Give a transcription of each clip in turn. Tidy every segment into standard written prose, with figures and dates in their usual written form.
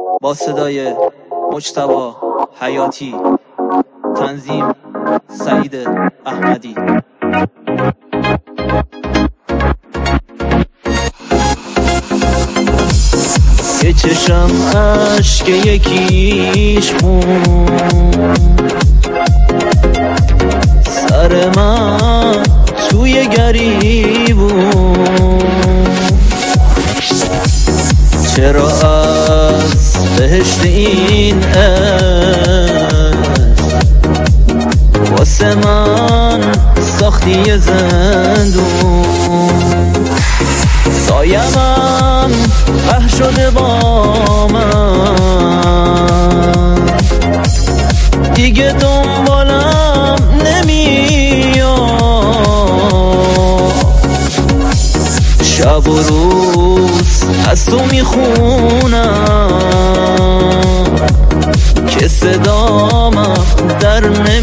با صدای مجتبی حیاتی، تنظیم سعید احمدی. یه چشم اشک یکیش خون، سر من توی گریبون. چرا از بهشت این عشق واسه من ساختی یه زندون؟ سایه من ره شده با من، دیگه دنبالم نمیاد. شب و روز از تو میخونم که صدام در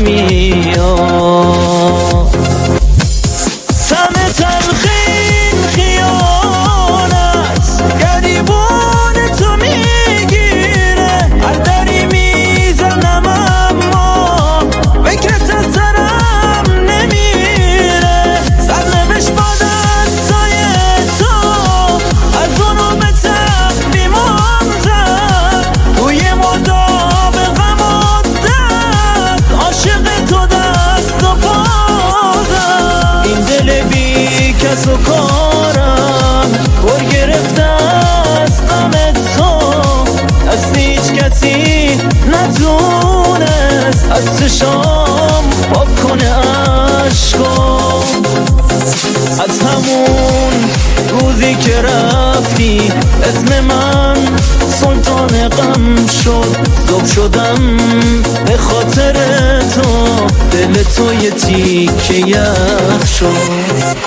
نمیاد. طعم تلخین خیانت گریبون تو میگیره، هر دری میزنم اما فکرت از سرم نمیره. سرنوشت با دستای تو از اونو به تقویمم زد، توی مدام غم و درد عاشق تو دست و پا زد. این دل بی کس و کارم پر گرفته از غم تو، از هیچ کسی نتونست از چشام پاک کنه عشقام. از همون روزی که رفتی اسم من سلطان غم شد، ذوب شدم به خاطر تو، دل تو یه تیکه یخ شد.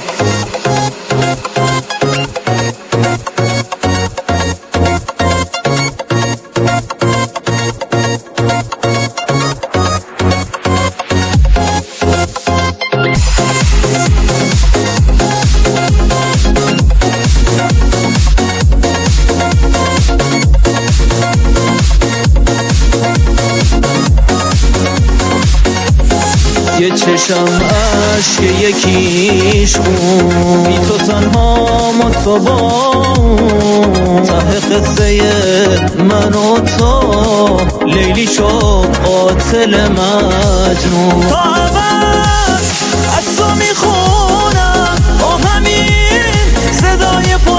یه چشم اشک یکیش خون، بی تو تنها متباون. ته قصه من و تو لیلی شد قاتل مجنون. تا ابد از تو میخونم با همین صدای